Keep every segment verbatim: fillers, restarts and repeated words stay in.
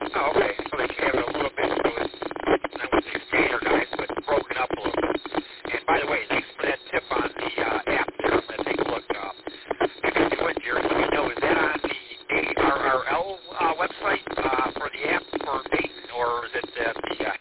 Oh, okay. So they have it a little bit, so it's, I wouldn't say standardized, but broken up a little bit. And by the way, thanks for that tip on the uh, app there. I'm going to take a look. Uh, maybe if you would, Jerry, let me know, is that on the A R R L uh, website uh, for the app for Dayton, or is it uh, the, uh,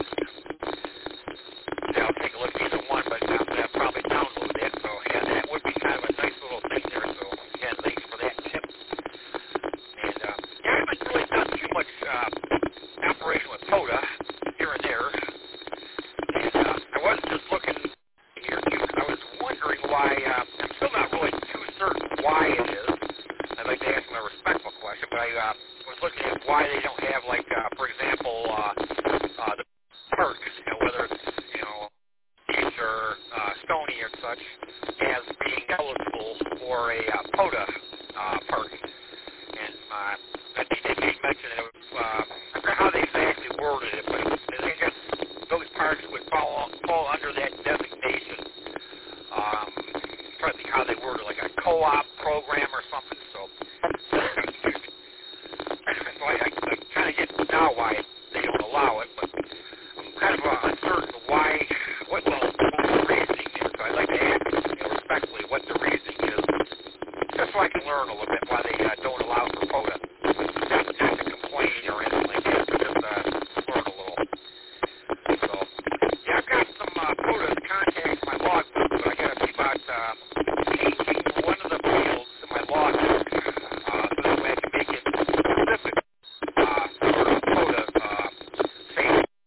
yeah, I'll take a look at either one, but I'm going to probably download that. So, yeah, that would be kind of a nice little thing there. So, again, thanks for that tip. And, uh, yeah, I haven't really done too much uh, operation with POTA here and there. And uh, I was just looking here, too, because I was wondering why, uh, I'm still not really too certain why it is. I'd like to ask them a respectful question, but I uh, was looking at why they don't have, like, uh, for example, uh, uh, the perks, you know, whether it's, you know, Beach or uh, Stony or such, as being eligible for a uh, POTA uh, perk. And uh, I think they did mention it was, uh, I forgot how they exactly worded it, but I guess those parks would fall, fall under that designation. Um, I'm trying to think how they worded it, like a co-op program or something. So, excuse me. So I, I, I kind of get now why they don't allow it, but I'm kind of uh, uncertain why, what the, what the reasoning is. So I'd like to ask, you know, respectfully, what the reasoning is, just so I can learn a little bit why they uh, don't allow for POTA. Not, not to complain or anything like that, but just uh, learn a little. So, yeah, I've got some uh, POTA contacts in my logbook, but I got to see about uh, changing one of the fields in my logbook uh, so that way I can make it specific uh, for POTA. Uh, say,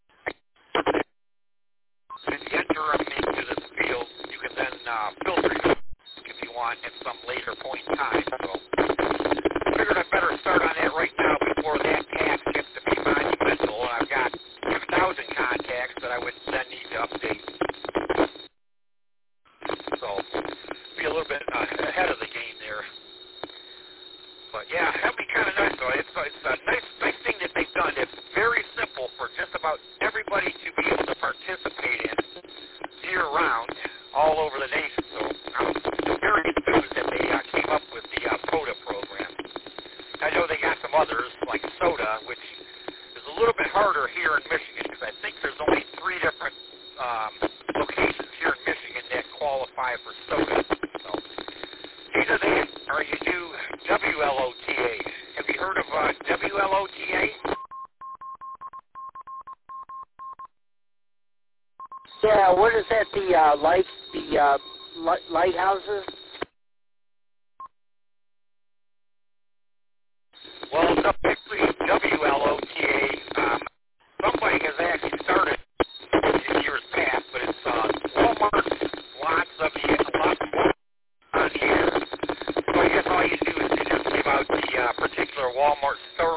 when you enter them into this field, you can then uh, filter it if you want at some later point in time. So, I figured I'd better start on that right now before that task gets to be monumental. And I've got two thousand contacts that I would then need to update. So, be a little bit uh, ahead of the game there. But yeah, that'd be kind of nice though. It's, it's a nice, nice thing that they've done. It's very simple for just about everybody to be able to participate in year-round all over the nation. So I'm very enthused that they uh, came up with the uh, POTA program. I know they got some others, like SOTA, which is a little bit harder here in Michigan because I think there's only three different um, locations here in Michigan that qualify for SOTA. So either that or you do W L O T A. Have you heard of uh, W L O T A? Yeah, what is that? The uh, light, the uh, light, lighthouses. Well, no, actually, W L O T A, um, somebody has actually started in years past, but it's uh, Walmart, lots of the, lots of Walmart on the air. So I guess all you do is you just give out the uh, particular Walmart store